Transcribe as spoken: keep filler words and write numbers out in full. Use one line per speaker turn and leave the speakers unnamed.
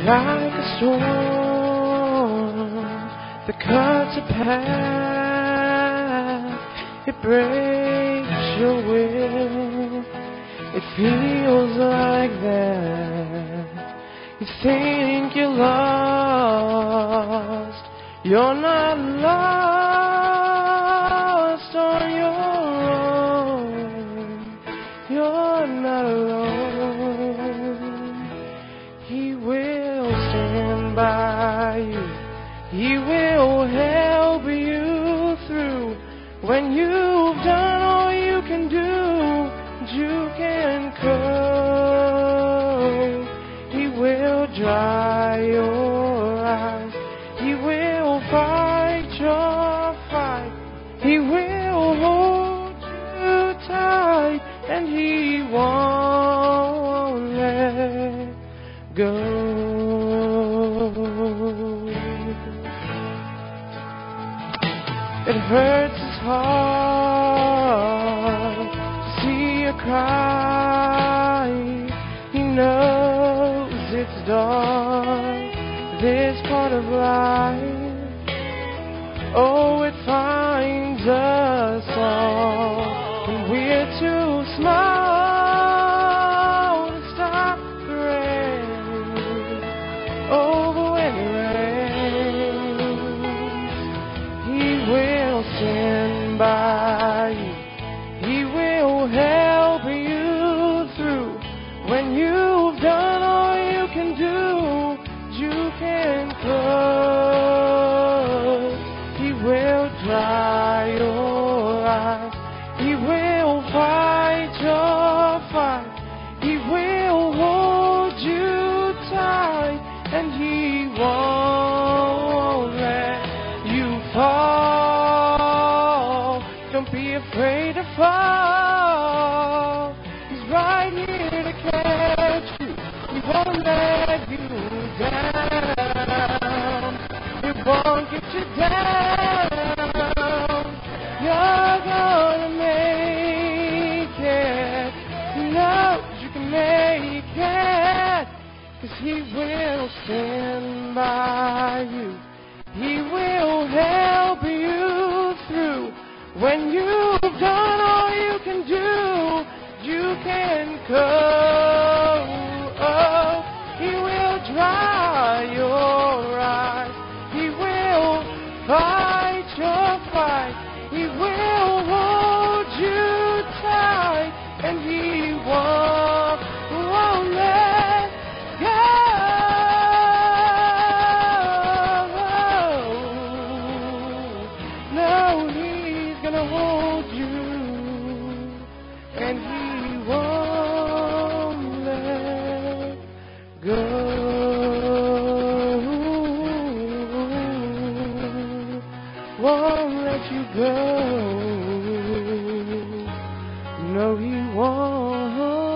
like a storm that cuts a path. It breaks your will. It feels like that. You think you're lost. You're not lost on your own. You're not alone. He will stand by you. He will help you through. When you've done all you can do, you can come. He will dry your eyes. He will fight your fight. He will hold you tight, and He won't let go. It hurts His heart to see you cry. He knows it's dark, this part of life. Oh, it finds us all when we're too small to stop the rain. Oh, but when it rains, He will stand by you. He will help you through. When you've done all you can do, you can close. He will dry your eyes. He will fight your fight. He will hold you tight, and He won't let you fall. Don't be afraid to fall. He's right here to catch you. He won't let you down. He won't get you down. You're gonna make it. He knows you can make it. 'Cause He will stand by you. He will help you through. When you've done all you can do, you can go. Oh, He will dry your eyes. He will fight your fight. He will hold you tight, and He won't, won't let go. No, He's gonna hold you, and He won't let go. Won't let you go. No, He won't.